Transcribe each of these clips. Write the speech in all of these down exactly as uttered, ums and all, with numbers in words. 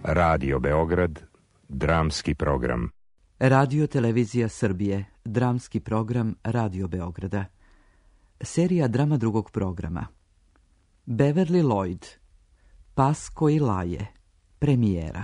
Radio Beograd, dramski program. Radio Televizija Srbije, dramski program Radio Beograda. Serija drama drugog programa. Beverly Lloyd, Pas koji laje, premijera.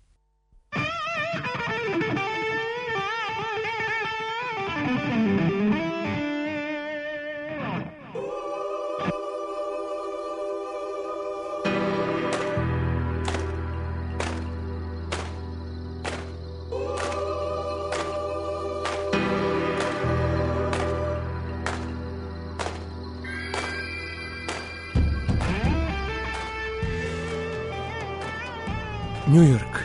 New York.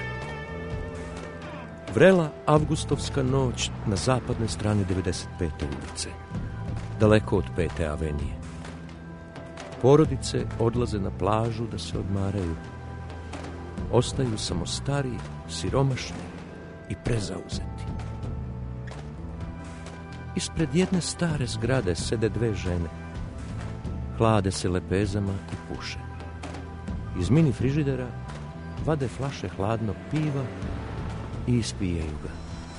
Vrela avgustovska noć na zapadnoj strani devedeset pete ulice, daleko od pete avenije. Porodice odlaze na plažu da se odmaraju. Ostaju samo stari, siromašni i prezauzeti. Ispred jedne stare zgrade sede dve žene. Hlade se lepezama i puše. Iz mini frižidera vade flaše hladnog piva i ispijaju ga.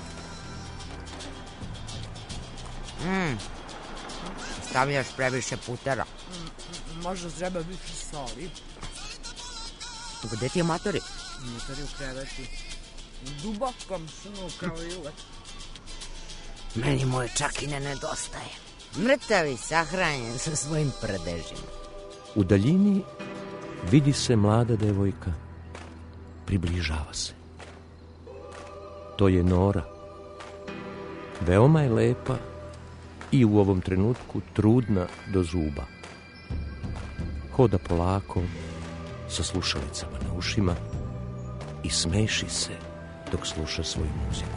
Mm. Stavljaš previše putera. Mm, možda treba više soli. Gde ti je matori? Matori u kreveti. U dubokom snu kao i uvek. Meni moje čak i ne nedostaje. Mrtav i sahranjen sa svojim prdežima. U daljini vidi se mlada devojka. Približava se. To je Nora. Veoma je lepa i u ovom trenutku trudna do zuba. Hoda polako, sa slušalicama na ušima i smeši se dok sluša svoju muziku.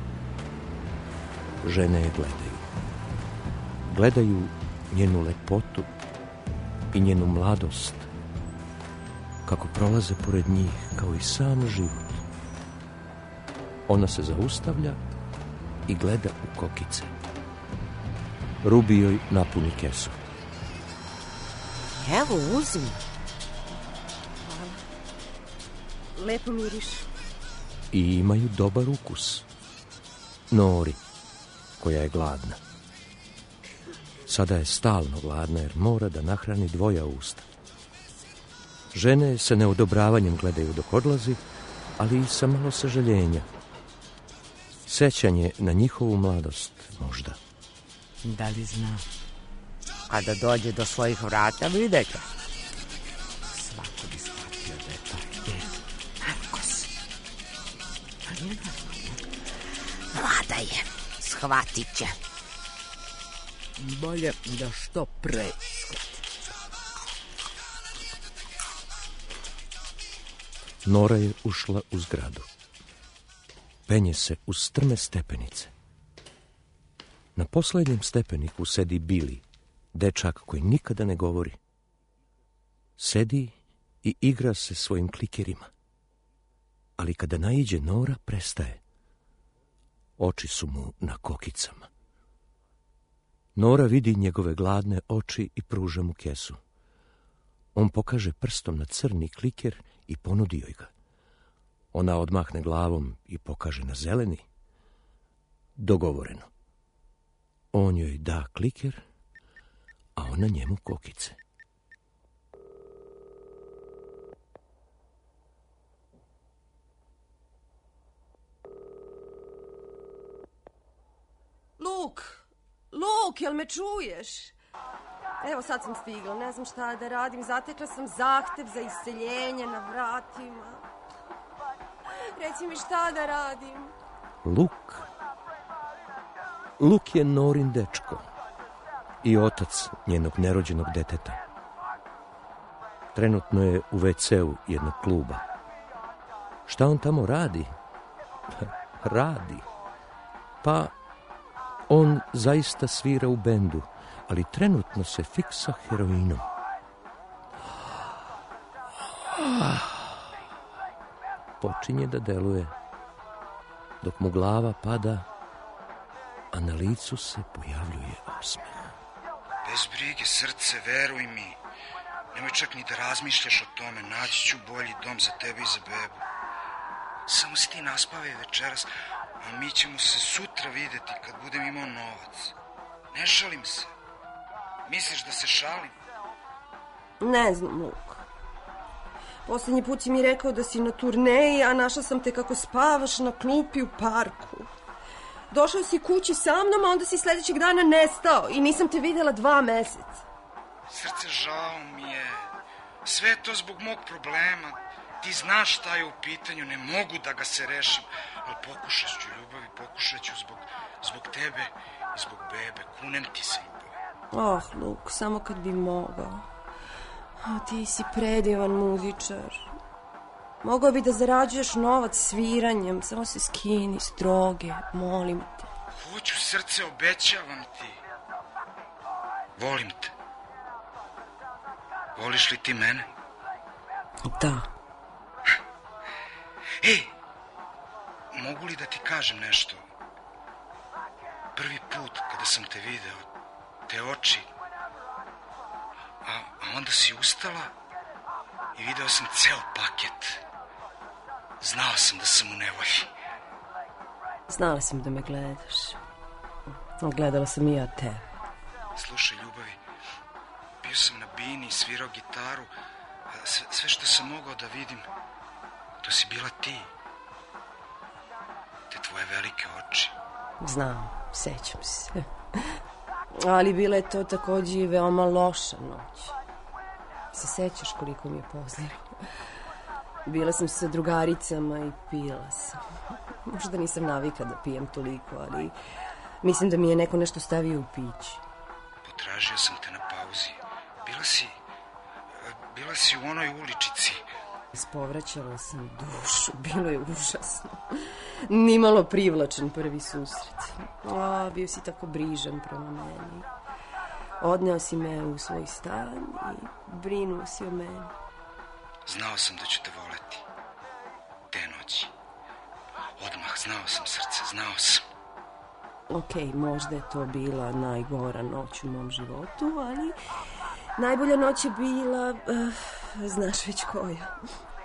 Žene je gledaju. Gledaju njenu lepotu i njenu mladost, kako prolaze pored njih kao i sam život. Ona se zaustavlja i gleda u kokice. Rubi joj napuni kesu. Evo, uzmi. Lepo miriš. I imaju dobar ukus. Nori, koja je gladna. Sada je stalno gladna jer mora da nahrani dvoja usta. Žene sa neodobravanjem gledaju dok odlazi, ali i sa malo sažaljenja. Sećanje na njihovu mladost, možda. Da li zna? Kada dođe do svojih vrata, vidjet će. Svako bi shvatio da je to gdje. Narkos. Ali je normalno. Mlada je. Shvatit će. Bolje da što pre shvati. Nora je ušla u zgradu. Penje se uz strme stepenice. Na posljednjem stepeniku sedi Billy, dečak koji nikada ne govori. Sedi i igra se svojim klikerima. Ali kada naiđe Nora, prestaje. Oči su mu na kokicama. Nora vidi njegove gladne oči i pruža mu kesu. On pokaže prstom na crni kliker i ponudi joj ga. Ona odmahne glavom i pokaže na zeleni. Dogovoreno. On joj da kliker, a ona njemu kokice. Luk, Luk, jel me čuješ? Evo sad sam stigla, ne znam šta da radim. Zatekla sam zahtev za iseljenje na vratima. Reci mi šta da radim. Luk. Luk je Norin dečko i otac njenog nerođenog deteta. Trenutno je u ve ceu jednog kluba. Šta on tamo radi? Radi. Pa on zaista svira u bendu, ali trenutno se fiksa heroinom. Počinje da deluje, dok mu glava pada, a na licu se pojavljuje osmeh. Bez brige, srce, veruj mi. Nemoj čak ni da razmišljaš o tome. Naći ću bolji dom za tebe i za bebu. Samo si ti naspavaj večeras, a mi ćemo se sutra videti kad budem imao novac. Ne šalim se. Misliš da se šalim? Ne znam, Luk. Posljednji put si mi rekao da si na turneji, a našla sam te kako spavaš na klupi u parku. Došao si kući sa mnom, a onda si sljedećeg dana nestao i nisam te vidjela dva meseca. Srce, žao mi je. Sve je to zbog mog problema. Ti znaš šta je u pitanju, ne mogu da ga se rešim, ali pokušat ću, ljubavi, pokušat ću zbog, zbog tebe i zbog bebe. Kunem ti se, ljubavi. Oh, Luk, samo kad bi mogao. O, ti si predivan muzičar. Mogao bi da zarađuješ novac sviranjem, samo se skini s droge, molim te. Hoću, srce, obećavam ti. Volim te. Voliš li ti mene? Da. Ej, mogu li da ti kažem nešto? Prvi put kada sam te video, te oči, a, a onda si ustala i video sam ceo paket. Znao sam da sam u nevolji. Znala sam da me gledaš. Gledala sam i ja tebe. Slušaj, ljubavi, bio sam na bini, svirao gitaru. Sve, sve što sam mogao da vidim, to si bila ti. Te tvoje velike oči. Znam, sećam se. Ali bila je to takođe i veoma loša noć. Se sećaš koliko mi je pozlilo? Bila sam sa drugaricama i pila sam. Možda nisam navika da pijem toliko, ali mislim da mi je neko nešto stavio u pić. Potražio sam te na pauzi. Bila si... Bila si u onoj uličici. Ispovraćala sam dušu, bilo je užasno. Nimalo privlačan prvi susret. A, bio si tako brižan prema meni. Odneo si me u svoj stan i brinuo si o meni. Znao sam da ću te voleti. Te noći. Odmah, znao sam, srce, znao sam. Okej, možda je to bila najgora noć u mom životu, ali najbolja noć je bila, uh, znaš već koja.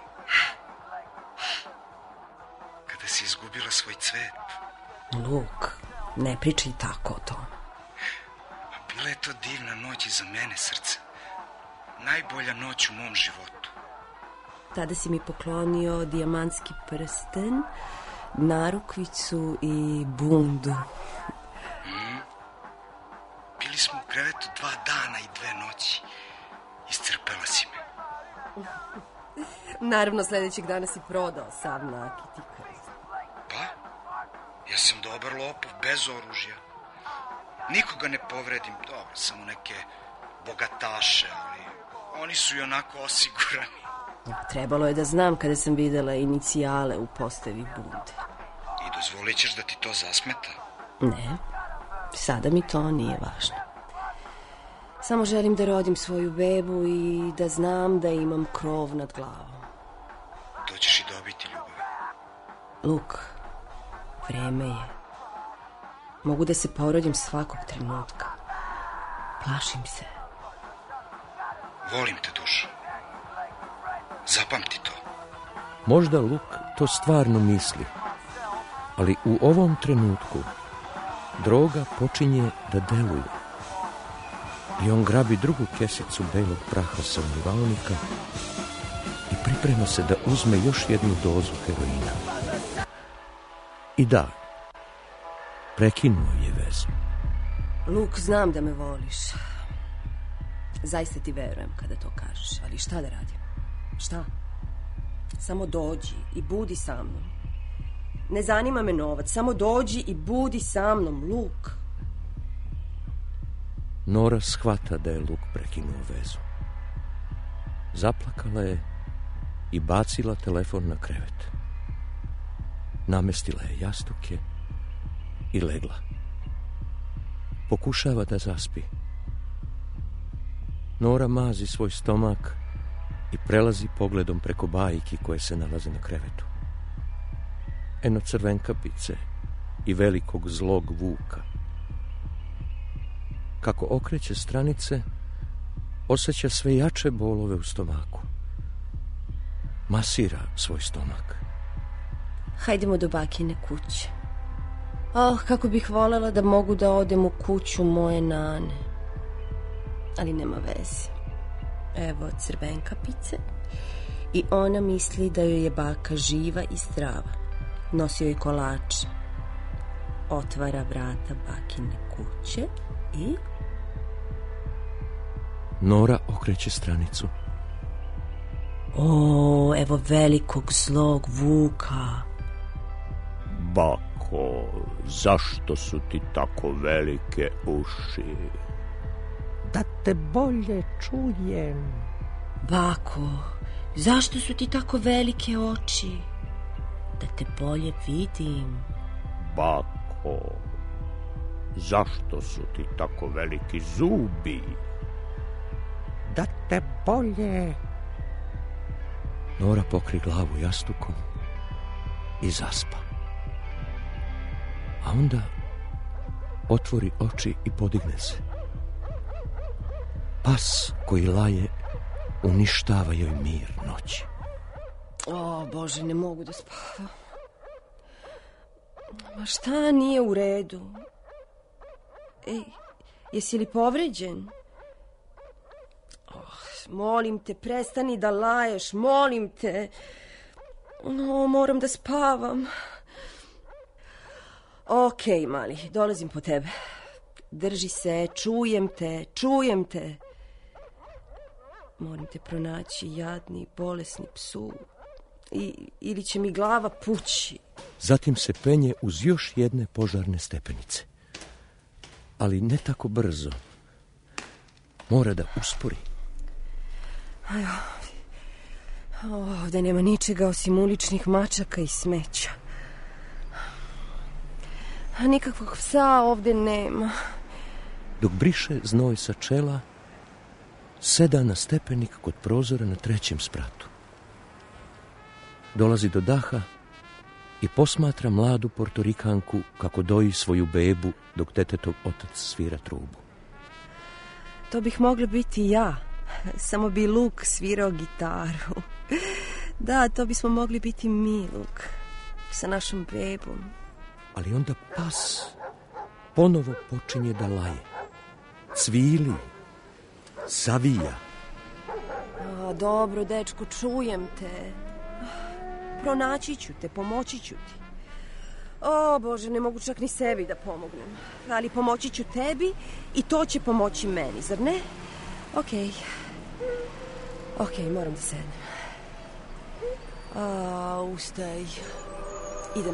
Kada si izgubila svoj cvet. Luk, ne pričaj tako o tome. A bila je to divna noć i za mene, srce. Najbolja noć u mom životu. Tada si mi poklonio dijamantski prsten, narukvicu i bundu. Mm. Bili smo u krevetu dva dana i dve noći. Iscrpela si me. Naravno, sljedećeg dana si prodao sav nakit i krst. Pa? Ja sam dobar lopov, bez oružja. Nikoga ne povredim, dobro, samo neke bogataše, ali oni su i onako osigurani. Trebalo je da znam kada sam videla inicijale u postavi bunde. I dozvolit ćeš da ti to zasmeta? Ne, sada mi to nije važno. Samo želim da rodim svoju bebu i da znam da imam krov nad glavom. To ćeš i dobiti, ljubavi. Luk, vreme je. Mogu da se porodim svakog trenutka. Plašim se. Volim te, dušo. Zapamti to. Možda Luk to stvarno misli, ali u ovom trenutku droga počinje da deluje. I on grabi drugu kesicu belog praha sa umivalnika i priprema se da uzme još jednu dozu heroina. I da, prekinuo je vezu. Luk, znam da me voliš. Zaista ti verujem kada to kažeš, ali šta da radim? Šta? Samo dođi i budi sa mnom. Ne zanima me novac, samo dođi i budi sa mnom, Luk. Nora shvata da je Luk prekinuo vezu. Zaplakala je i bacila telefon na krevet. Namestila je jastuke i legla. Pokušava da zaspi. Nora mazi svoj stomak i prelazi pogledom preko bajki koje se nalaze na krevetu. Eno crvenkapice i velikog zlog vuka. Kako okreće stranice, osjeća sve jače bolove u stomaku. Masira svoj stomak. Hajdemo do bakine kuće. Oh, kako bih voljela da mogu da odem u kuću moje nane. Ali nema veze. Evo crvenkapice. I ona misli da joj je baka živa i zdrava. Nosi joj kolače. Otvara vrata bakine kuće i... Nora okreće stranicu. O, evo velikog zlog Vuka. Bako, zašto su ti tako velike uši? Da te bolje čujem. Bako, zašto su ti tako velike oči? Da te bolje vidim. Bako, zašto su ti tako veliki zubi? Da te bolje... Nora pokri glavu jastukom i zaspa. A onda otvori oči i podigne se. Pas koji laje uništava joj mir noći. O, Bože, ne mogu da spavam. Ma šta nije u redu? Ej, jesi li povređen? Oh, molim te, prestani da laješ, molim te. No, moram da spavam. Okej, mali, dolazim po tebe. Drži se, čujem te, čujem te. Moram te pronaći, jadni, bolesni psu. I, ili će mi glava pući. Zatim se penje uz još jedne požarne stepenice. Ali ne tako brzo. Mora da uspori. Ajo, ovde nema ničega osim uličnih mačaka i smeća. A nikakvog psa ovde nema. Dok briše znoj sa čela, seda na stepenik kod prozora na trećem spratu. Dolazi do daha i posmatra mladu Portorikanku kako doji svoju bebu dok detetov otac svira trubu. To bih mogla biti ja, samo bi Luk svirao gitaru. Da, to bismo mogli biti mi, Luk, sa našom bebom. Ali onda pas ponovo počinje da laje. Cvili, zavija. A, dobro, dečko, čujem te. Pronaći ću te, pomoći ću ti. O, Bože, ne mogu čak ni sebi da pomognem. Ali pomoći ću tebi i to će pomoći meni, zar ne? Okej. Okej, moram da sednem. A, ustaj. Idemo.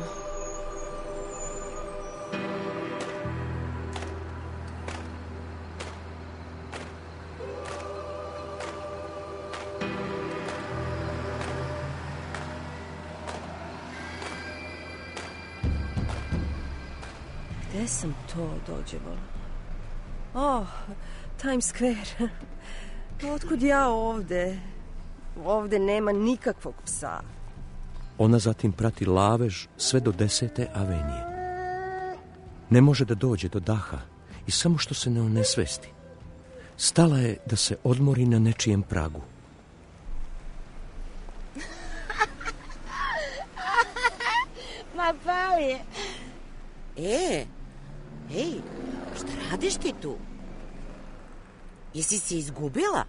Gde sam to dođevala? Oh, Times Square. Otkud ja ovde? Ovde nema nikakvog psa. Ona zatim prati lavež sve do desete avenije. Ne može da dođe do daha i samo što se ne onesvesti. Stala je da se odmori na nečijem pragu. Ma pao je. E, ej, šta radiš ti tu? Jesi se izgubila?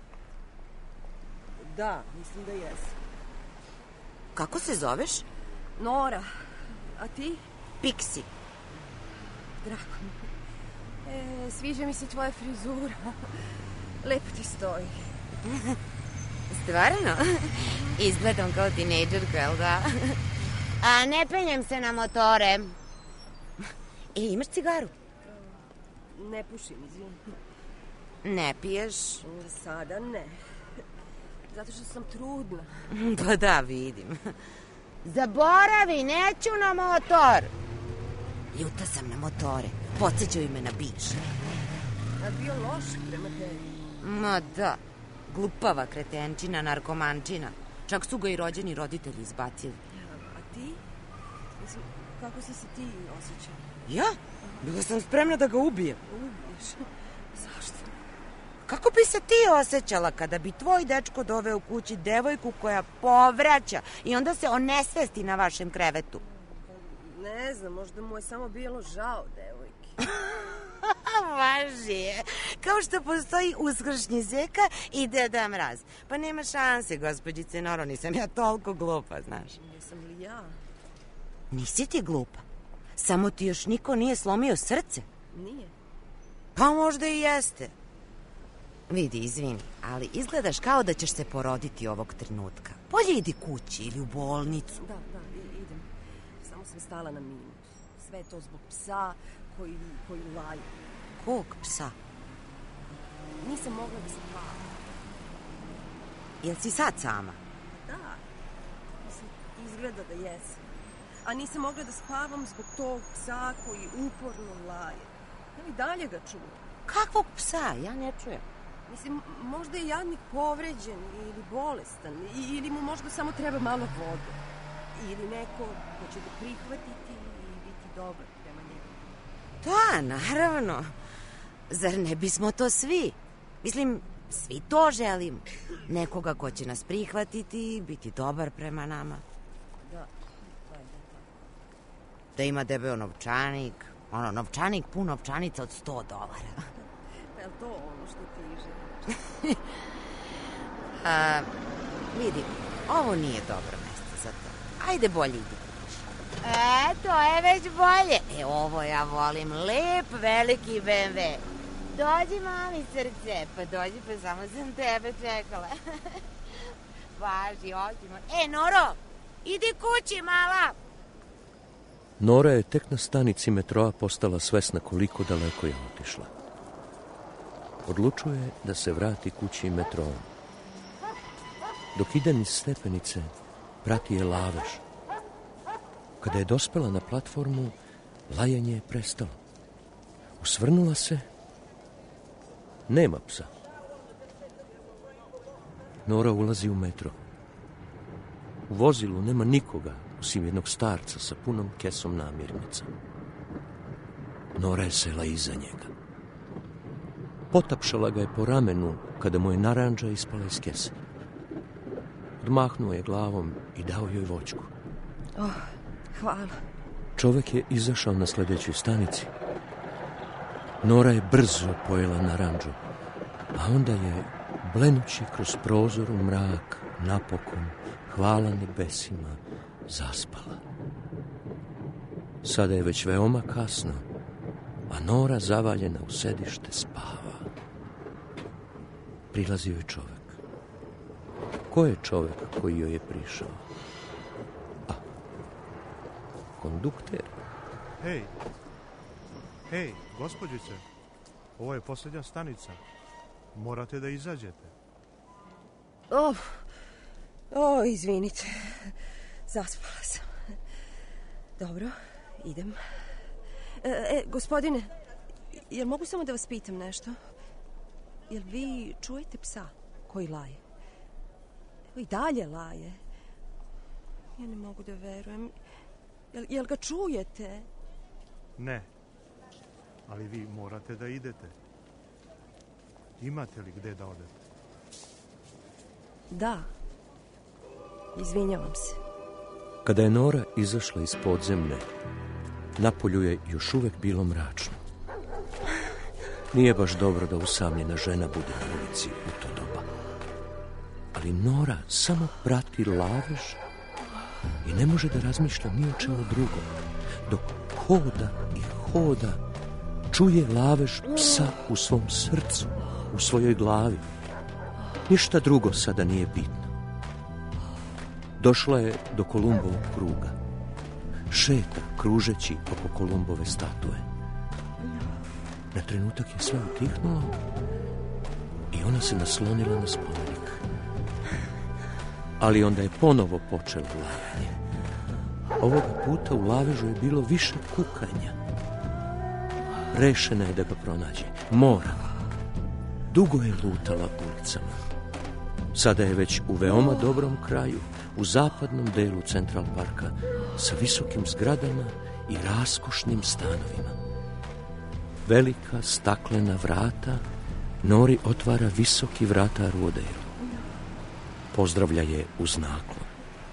Da, mislim da jesam. Kako se zoveš? Nora, a ti? Pixi. Drago mi. E, sviđa mi se tvoja frizura. Lepo ti stoji. Stvarno? Izgledam kao tinejdžerka, jel da? A ne penjem se na motore. E, imaš cigaru? Ne pušim, izvim. Ne piješ? Sada ne. Zato što sam trudna. Pa da, vidim. Zaboravi, neću na motor. Ljuta sam na motore. Podsjećaju me na bivše. A bio loš prema tebi? Ma da. Glupava kretenčina, narkomančina. Čak su ga i rođeni roditelji izbacili. A ti? Mislim, kako si se ti osjećala? Ja? Bila sam spremna da ga ubijem. Ubiješ? Zašto? Kako bi se ti osjećala kada bi tvoj dečko doveo kući devojku koja povraća i onda se onesvesti na vašem krevetu? Ne znam, možda mu je samo bilo žao devojke. Važi, kao što postoji uskršnji Zeka i Deda Mraz. Pa nema šanse, gospođice Noro, nisam ja toliko glupa, znaš. Nisam li ja? Nisi ti glupa, samo ti još niko nije slomio srce. Nije. Pa možda i jeste. Vidi, izvini, ali izgledaš kao da ćeš se poroditi ovog trenutka. Bolje idi kući ili u bolnicu. Da, da, i- idem. Samo sam stala na minut. Sve to zbog psa koji, koji laju. Kog psa? Nisam mogla da spavam. Jel si sad sama? Da, mislim, izgleda da jesam. A nisam mogla da spavam zbog tog psa koji uporno laje. Ja i dalje ga čujem. Kakvog psa? Ja ne čujem. Mislim, možda je jadnik povređen ili bolestan, i- ili mu možda samo treba malo vode. Ili neko ko će ga prihvatiti i biti dobar prema njemu. Da, naravno. Zar ne bismo to svi? Mislim, svi to želimo. Nekoga ko će nas prihvatiti i biti dobar prema nama. Da, valjda tako. Da ima debeo novčanik. Ono, novčanik pun novčanica od sto dolara. Pa je li to ono što ti želiš? A, vidi, ovo nije dobro mesto za to. Ajde bolje idi kući. E, to je već bolje. E, ovo ja volim. Lep, veliki be em ve. Dođi, mami, srce. Pa dođi, pa samo sam tebe čekala. Važi, ođimo. E, Noro, idi kući, mala. Nora je tek na stanici metroa postala svesna koliko daleko je otišla. Odlučuje da se vrati kući metroom. Dok ide niz stepenice, prati je lavež. Kada je dospela na platformu, lajanje je prestalo. Usvrnula se. Nema psa. Nora ulazi u metro. U vozilu nema nikoga, osim jednog starca sa punom kesom namirnica. Nora je sela iza njega. Potapšala ga je po ramenu kada mu je narandža ispala iz kese. Odmahnuo je glavom i dao joj voćku. Oh, hvala. Čovek je izašao na sledećoj stanici. Nora je brzo pojela narandžu, a onda je, blenući kroz prozor u mrak, napokon, hvala nebesima, zaspala. Sada je već veoma kasno, a Nora zavaljena u sedište spava. Prilazio je čovek. Ko je čovek koji joj je prišao? A, kondukter. Hej, hej, gospođice, ovo je posljednja stanica. Morate da izađete. Oh, o, izvinite. Zaspala sam. Dobro, idem. E, e, gospodine, jel mogu samo da vas pitam nešto? Jel vi čujete psa koji laje? I dalje laje. Ja ne mogu da verujem. Jel, jel ga čujete? Ne, ali vi morate da idete. Imate li gde da odete? Da. Izvinjavam se. Kada je Nora izašla iz podzemne, napolju je još uvek bilo mračno. Nije baš dobro da usamljena žena bude na ulici u to doba. Ali Nora samo prati lavež i ne može da razmišlja ni o čemu drugom. Dok hoda i hoda, čuje lavež psa u svom srcu, u svojoj glavi. Ništa drugo sada nije bitno. Došla je do Kolumbovog kruga. Šeta kružeći oko Kolumbove statue. Na trenutak je sve utihnulo i ona se naslonila na spomenik. Ali onda je ponovo počelo lajanje. Ovoga puta u lavežu je bilo više kukanja. Rešena je da ga pronađe. Mora. Dugo je lutala ulicama. Sada je već u veoma dobrom kraju, u zapadnom delu Central Parka, sa visokim zgradama i raskošnim stanovima. Velika staklena vrata Nori otvara visoki vrata Ruodeju. Pozdravlja je uz naklon.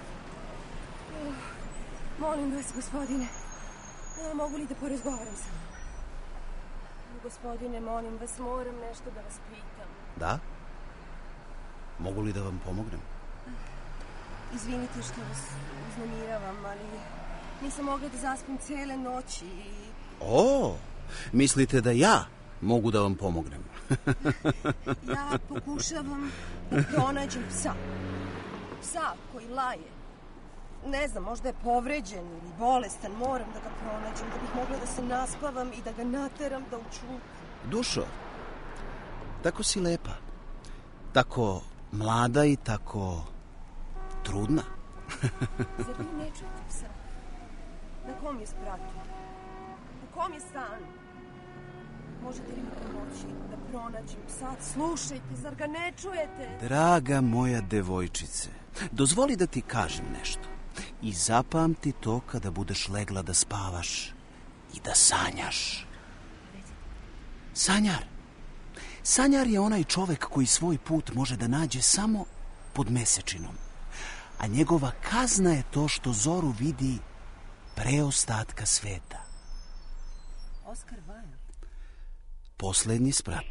Molim vas, gospodine, mogu li da porazgovaram sa vama? Gospodine, molim vas, moram nešto da vas pitam. Da? Mogu li da vam pomognem? Izvinite što vas uznemiravam, ali nisam mogla da zaspim cele noći i... O, mislite da ja mogu da vam pomognem? Ja pokušavam da pronađem psa. Psa koji laje. Ne znam, možda je povređen ili bolestan, moram da ga pronađem, da bih mogla da se naspavam i da ga nateram da učuti. Dušo, tako si lepa. Tako mlada i tako trudna. Zar vi ne čujete psa? Na kom je spratu? U kom je stanu? Možete li mi pomoći da pronađem psa? Slušajte, zar ga ne čujete? Draga moja devojčice, dozvoli da ti kažem nešto. I zapamti to kada budeš legla da spavaš i da sanjaš. Sanjar. Sanjar je onaj čovek koji svoj put može da nađe samo pod mesečinom. A njegova kazna je to što zoru vidi pre ostatka sveta. Oskar Wilde. Poslednji sprat.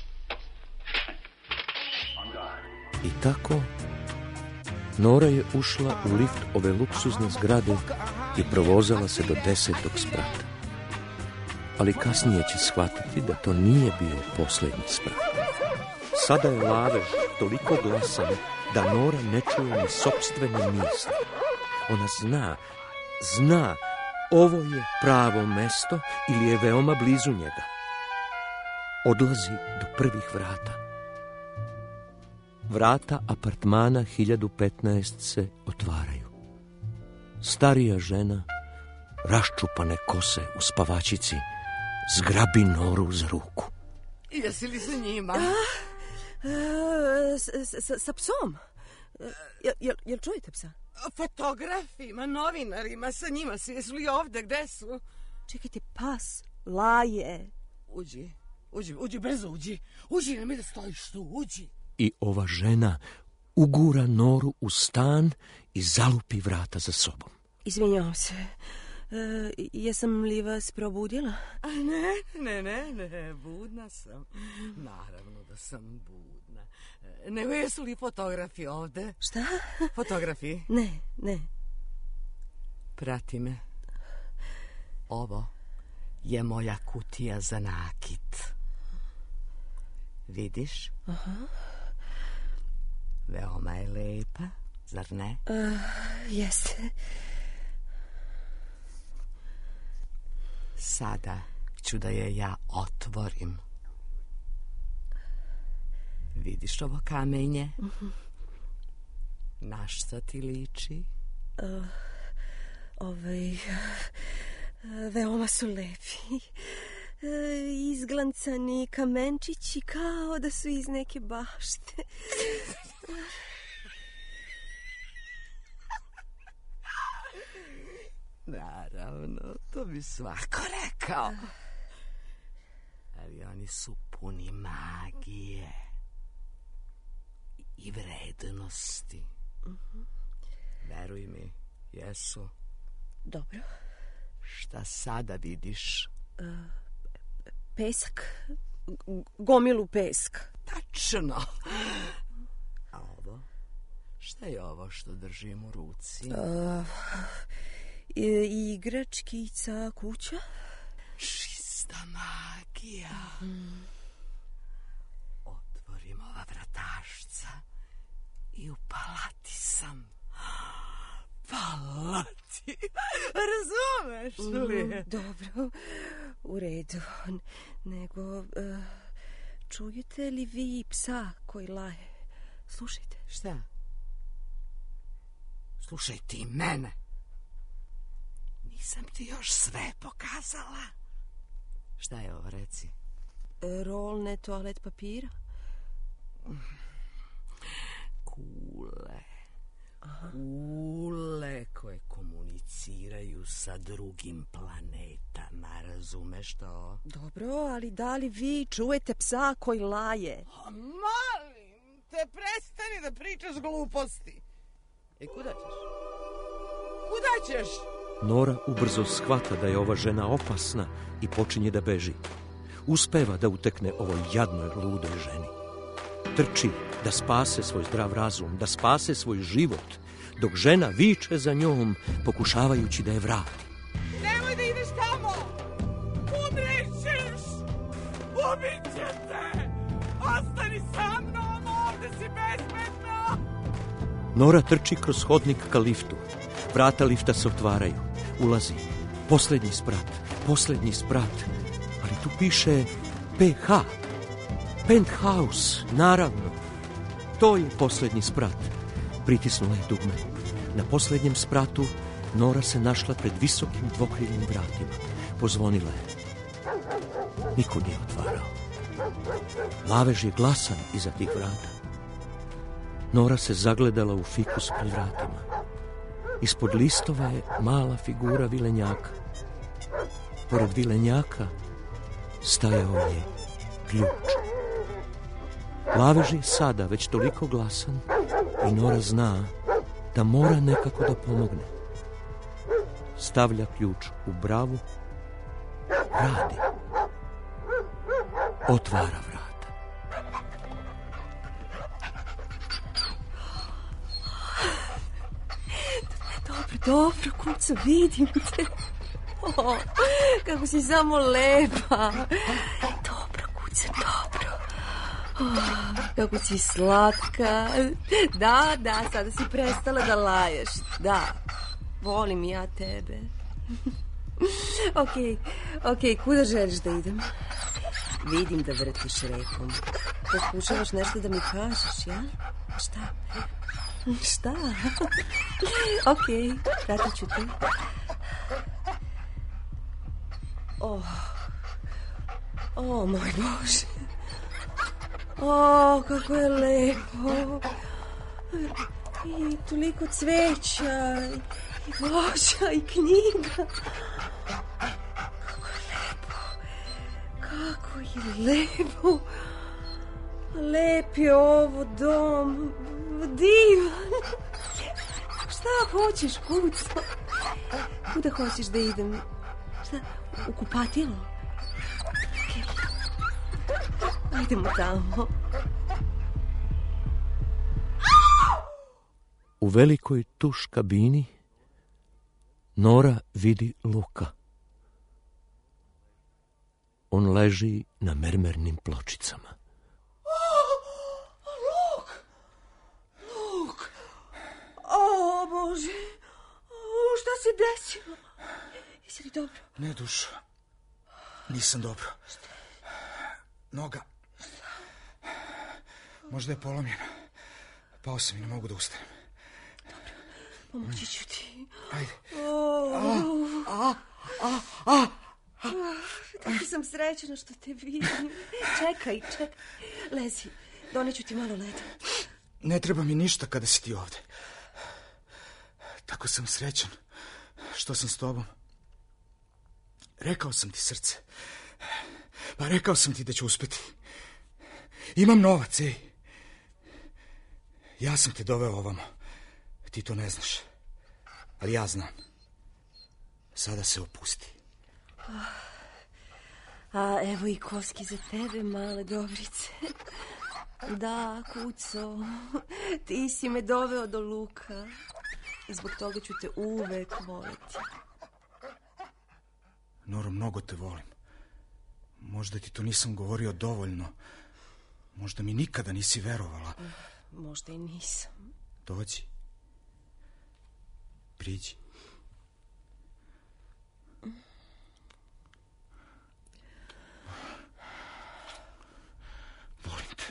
I tako Nora je ušla u lift ove luksuzne zgrade i provozala se do desetog sprata. Ali kasnije će shvatiti da to nije bio poslednji sprat. Sada je lavež toliko glasan da Nora ne čuje ni sopstvene misli. Ona zna, zna, ovo je pravo mesto ili je veoma blizu njega. Odlazi do prvih vrata. Vrata apartmana hiljadu petnaest se otvaraju. Starija žena, raščupane kose u spavačici, zgrabi Noru za ruku. Jesi li sa njima? A, a, s, s, sa psom? Jel, jel, jel čujete psa? Fotografima, novinarima, sa njima si. Jesu li ovde? Gde su? Čekajte, pas laje. Uđi, uđi, uđi, brzo uđi. Uđi, nemoj da stojiš tu, uđi. I ova žena ugura Noru u stan i zalupi vrata za sobom. Izvinjavam se. E, jesam li vas probudila? A ne, ne, ne, ne, budna sam. Naravno da sam budna. Nego jesu li fotografi ovde? Šta? Fotografi? Ne, ne. Prati me. Ovo je moja kutija za nakit. Vidiš? Aha. Veoma je lepa, zar ne? Uh, jeste. Sada ću da je ja otvorim. Vidiš ovo kamenje? Uh-huh. Na šta ti liči? Uh, ovaj... Uh, veoma su lepi. Uh, izglancani kamenčići kao da su iz neke bašte. Naravno, to bi svako rekao. Ali oni su puni magije i vrednosti. Uh-huh. Veruj mi, jesu. Dobro. Šta sada vidiš? Uh, pesak. Gomilu peska. Tačno. A ovo? Šta je ovo što držim u ruci? Uh, igračkica kuća. Čista magija. Mm. Otvorim ova vratašca i u palati sam. Palati? Razumeš li? Mm, dobro, u redu. Nego, uh, čujete li vi psa koji laje? Slušajte. Šta? Slušaj ti mene. Nisam ti još sve pokazala. Šta je ovo, reci? Rolne toalet papira. Kule. Aha. Kule koje komuniciraju sa drugim planetama. Ne razumeš to? Dobro, ali da li vi čujete psa koji laje? Molim te, prestani da pričaš gluposti. I kuda ćeš? Kuda ćeš? Nora ubrzo shvata da je ova žena opasna i počinje da beži. Uspeva da utekne ovoj jadnoj, ludoj ženi. Trči da spase svoj zdrav razum, da spase svoj život, dok žena viče za njom, pokušavajući da je vrati. Nemoj da ideš tamo! Umrećeš! Ubit će te! Ostani sa mnom, ovde si bezbedna! Nora trči kroz hodnik ka liftu. Vrata lifta se otvaraju. Ulazi. Poslednji sprat. Poslednji sprat. Ali tu piše P H. Penthouse, naravno. To je poslednji sprat. Pritisnula je dugme. Na poslednjem spratu Nora se našla pred visokim dvokrilnim vratima. Pozvonila je. Niko nije otvarao. Lavež je glasan iza tih vrata. Nora se zagledala u fikus pred vratima. Ispod listova je mala figura vilenjaka. Pored vilenjaka stajao je ključ. Lavež je sada već toliko glasan i Nora zna da mora nekako da pomogne. Stavlja ključ u bravu, radi. Otvara vrata. Dobro, dobro, kuco, vidim te. O, kako si samo lepa. Dobro, kuco, dobro. O, kako si slatka. Da, da, sada si prestala da laješ. Da, volim ja tebe. Okej, okej, kuda želiš da idem? Vidim da vrtiš rekom. Pokušavaš nešto da mi kažeš, ja? Šta? Šta? Okej, pratit ću te. O, o moj Bože. O, kako je lepo. I toliko cveća, i voća, i knjiga. Kako je lepo. Lep je ovo dom. Divan. Šta hoćeš, kuco? Kuda hoćeš da idem? Šta? U kupatilo? Idemo tamo. U velikoj tuš kabini Nora vidi Luka. On leži na mermernim pločicama. Luk! Luk! O, Bože! O, šta se desilo? Jesi li dobro? Ne, dušo. Nisam dobro. Noga. Možda je polomljena. Pao sam i ne mogu da ustanem. Dobro, pomoći ću ti. Ajde. O, a, a, a. Tako sam srećena što te vidim. Čekaj, čekaj. Lezi, doneću ti malo leda. Ne treba mi ništa kada si ti ovde. Tako sam srećan što sam s tobom. Rekao sam ti, srce. Pa rekao sam ti da ću uspeti. Imam novac, ej. Ja sam te doveo ovamo. Ti to ne znaš. Ali ja znam. Sada se opusti. A evo i koski za tebe, male dobrice. Da, kuco, ti si me doveo do Luka. I zbog toga ću te uvek voliti. Noro, mnogo te volim. Možda ti to nisam govorio dovoljno. Možda mi nikada nisi verovala. Možda i nisam. Dođi. Priđi. Volim te.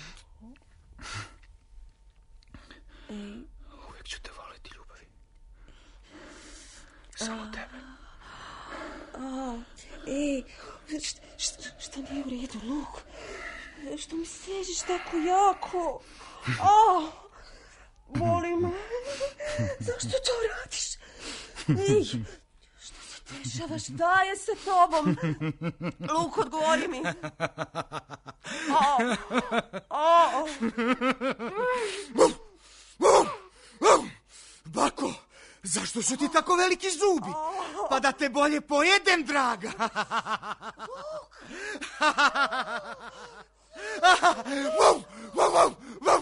Ej. Uvijek ću te voliti, ljubavi. Samo a, tebe. A, ej, šta, šta, šta nije u redu, Luk? Što mi sežeš tako jako? A, boli me. Zašto to radiš? Ej, šta se dešava? Šta je sa tobom? Luk, odgovori mi. O, o. Bako, zašto su ti tako veliki zubi? Pa da te bolje pojedem, draga. Luk. Wow, wow, wow, wow.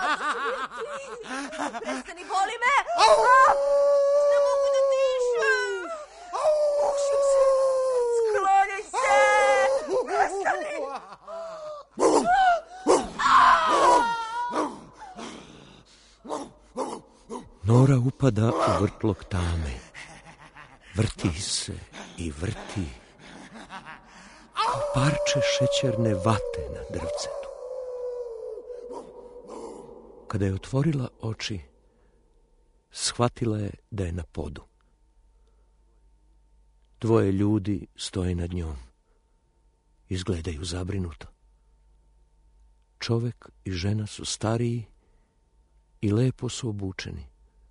Prestani, boli me. Ne mogu da dišem. Pušim se. Sklonjaj se. Prestani. Nora upada u vrtlog tame. Vrti se i vrti. Kao parče šećerne vate na drvcetu. Kada je otvorila oči, shvatila je da je na podu. Dvoje ljudi stoje nad njom. Izgledaju zabrinuto. Čovek i žena su stariji i lepo su obučeni.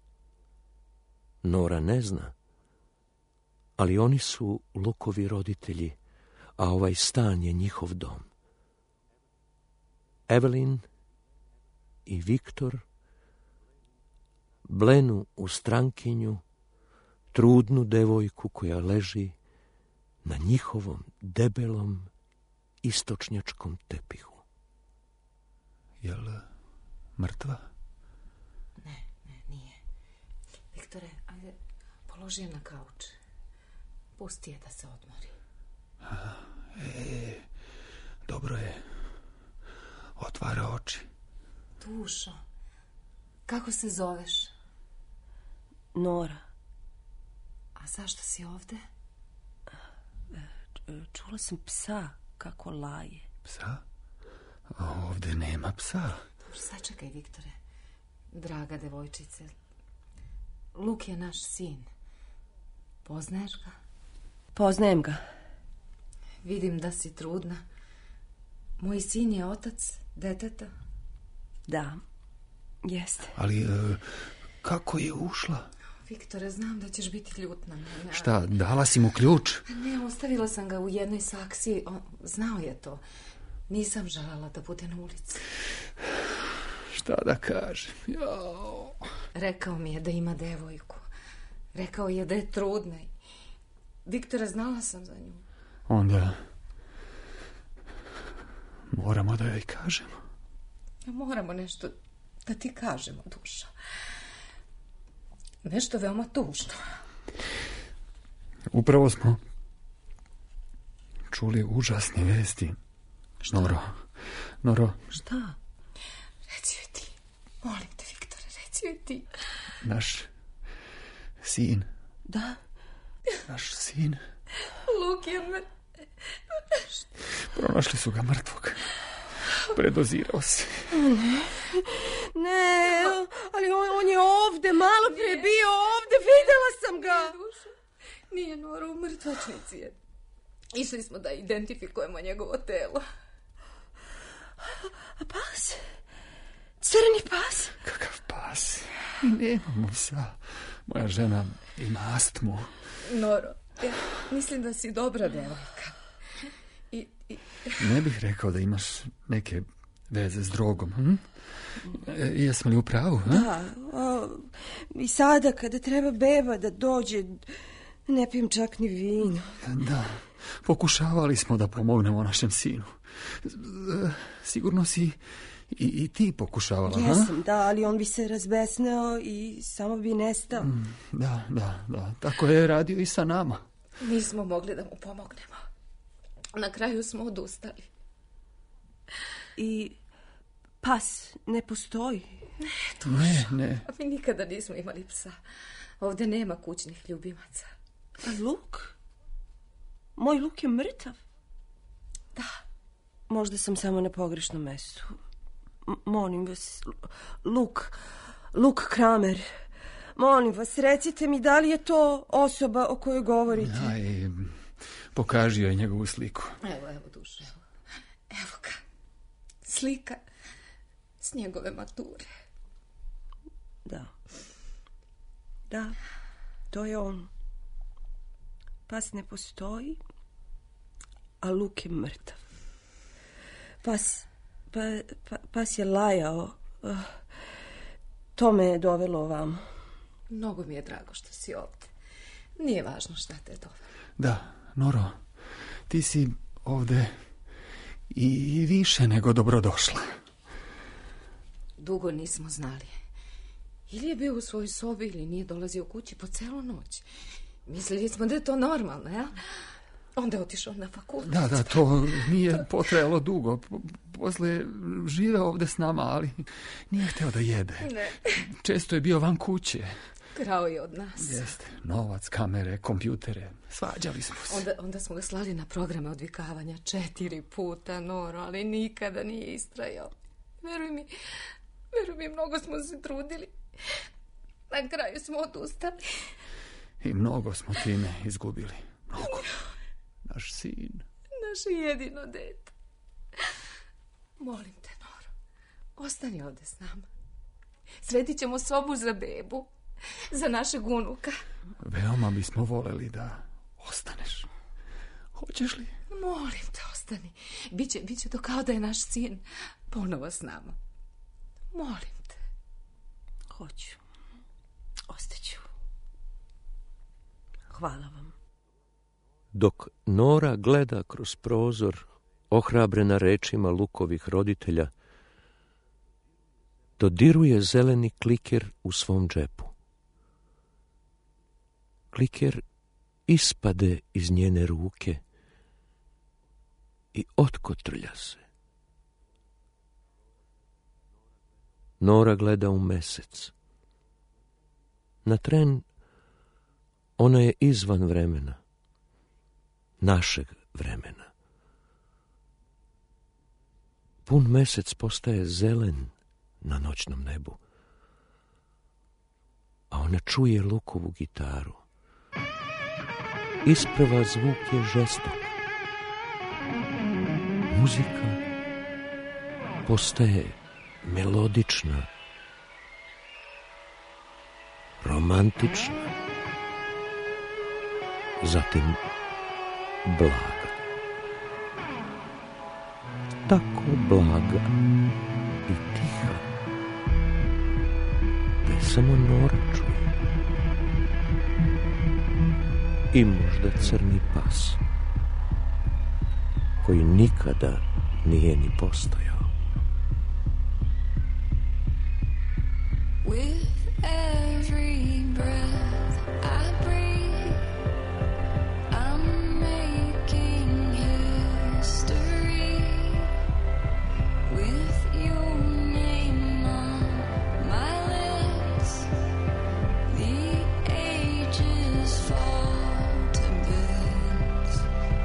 Nora ne zna, ali oni su Lukovi roditelji, a ovaj stan je njihov dom. Evelyn i Viktor blenu u strankinju, trudnu devojku koja leži na njihovom debelom istočnjačkom tepihu. Jel mrtva? Ne, ne, nije. Viktore, ajde, položi je na kauč. Pusti je da se odmori. E, dobro je. Otvara oči. Dušo, kako se zoveš? Nora. A zašto si ovde? Čula sam psa kako laje. Psa? A ovde nema psa. Dobro, sačekaj, Viktore. Draga devojčice, Luk je naš sin. Poznaješ ga? Poznajem ga. Vidim da si trudna. Moj sin je otac deteta. Da, jeste. Ali e, kako je ušla? Viktore, znam da ćeš biti ljut na mene. Šta, dala si mu ključ? Ne, ostavila sam ga u jednoj saksiji. On, znao je to. Nisam želela da bude na ulici. Šta da kažem? Jao. Rekao mi je da ima devojku. Rekao je da je trudna. Viktore, znala sam za nju. Onda moramo da joj kažemo. Moramo nešto da ti kažemo, duša. Nešto veoma tužno. Upravo smo čuli užasne vesti. Šta? Noro, Noro. Šta? Reci joj ti. Molim te, Viktore, reci joj ti. Naš sin. Da? Naš sin. Luk je me... Pronašli su ga mrtvog. Predozirao se. Ne, ne, ali on, on je ovde, malo pre bio ovde, videla sam ga. Nije, Nora, u mrtvačnici je. Išli smo da identifikujemo njegovo telo. A pas? Crni pas? Kakav pas? Nemamo psa. Moja žena ima astmu. Noro, ja mislim da si dobra devojka. I, i... Ne bih rekao da imaš neke veze s drogom. Hm? E, jesmo li u pravu? Hm? Da. O, i sada kada treba beba da dođe, ne pijem čak ni vino. Da. Pokušavali smo da pomognemo našem sinu. Sigurno si i, i ti pokušavala. Jesam, ha? da, ali on bi se razbesneo i samo bi nestao. Mm, da, da, da. Tako je radio i sa nama. Nismo mogli da mu pomognemo. Na kraju smo odustali. I pas ne postoji? Ne, to Ne, ne. Mi nikada nismo imali psa. Ovde nema kućnih ljubimaca. A Luk? Moj Luk je mrtav? Da. Možda sam samo na pogrešnom mestu. M- molim vas, Luk, Luk Kramer, molim vas, recite mi da li je to osoba o kojoj govorite? Aj, pokaži joj njegovu sliku. Evo, evo, duše, evo. Evo ga. Slika s njegove mature. Da. Da, to je on. Pas ne postoji, a Luk je mrtav. Pas, pa, pa, pas je lajao. Uh, to me je dovelo ovamo. Mnogo mi je drago što si ovdje. Nije važno šta te je dovelo. Da, Noro, ti si ovdje i više nego dobrodošla. Dugo nismo znali. Ili je bio u svojoj sobi ili nije dolazio kući po celu noć. Mislili smo da je to normalno, ja? Onda je otišao na fakultet. Da, da, to nije potrajalo dugo. Posle žive ovdje s nama, ali nije hteo da jede. Ne. Često je bio van kuće. Krao je od nas. Jeste, novac, kamere, kompjutere. Svađali smo se. Onda, onda smo ga slali na programe odvikavanja četiri puta, Noro, ali nikada nije istrajao. Veruj mi, veruj mi, mnogo smo se trudili. Na kraju smo odustali. I mnogo smo time izgubili. Mnogo. Naš sin. Naše jedino dete. Molim te, Noro, ostani ovdje s nama. Sredit ćemo sobu za bebu. Za našeg unuka. Veoma bismo voleli da ostaneš. Hoćeš li? Molim te, ostani. Biće, biće to kao da je naš sin ponovo s nama. Molim te. Hoću. Ostaću. Hvala vam. Dok Nora gleda kroz prozor, ohrabrena rečima Lukovih roditelja, dodiruje zeleni kliker u svom džepu. Kliker ispade iz njene ruke i otkotrlja se. Nora gleda u mesec. Na tren ona je izvan vremena, našeg vremena. Pun mesec postaje zelen na noćnom nebu, a ona čuje Lukovu gitaru. Isprva zvuk je žestok. Muzika postaje melodična, romantična, zatim blaga. Tako blaga i tiha da je samo Nora čuje. I možda crni pas, koji nikada nije ni postojao. With every breath I breathe, I'm making history. With your name on my lips, the ages fall to bits.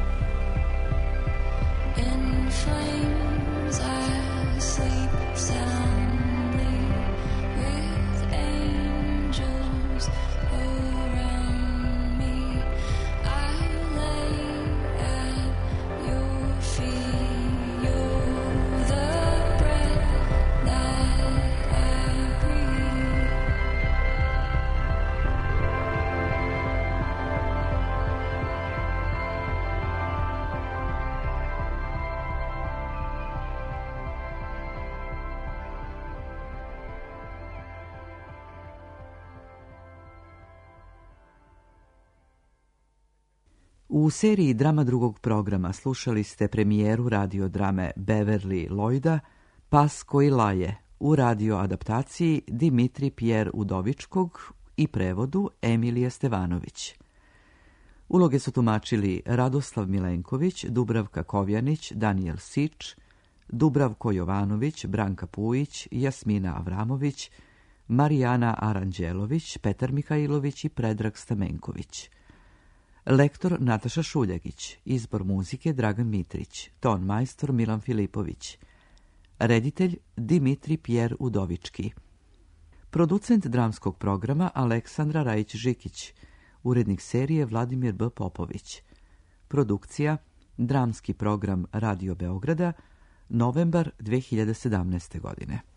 In flames I sleep soundly, with angels around me. I lay at your feet. You're the breath that I breathe. U seriji drama drugog programa slušali ste premijeru radiodrame Beverly Lloyda Pas koji laje u radio adaptaciji Dimitri Pjer Udovičkog i prevodu Emilije Stevanović. Uloge su tumačili Radoslav Milenković, Dubravka Kovjanić, Daniel Sič, Dubravko Jovanović, Branka Pujić, Jasmina Avramović, Marijana Aranđelović, Petar Mihajlović i Predrag Stamenković. Lektor Nataša Šuljagić, izbor muzike Dragan Mitrić, ton majstor Milan Filipović, reditelj Dimitri Pjer Udovički, producent dramskog programa Aleksandra Rajić-Žikić, urednik serije Vladimir B. Popović, produkcija Dramski program Radio Beograda, novembar dve hiljade sedamnaeste. godine.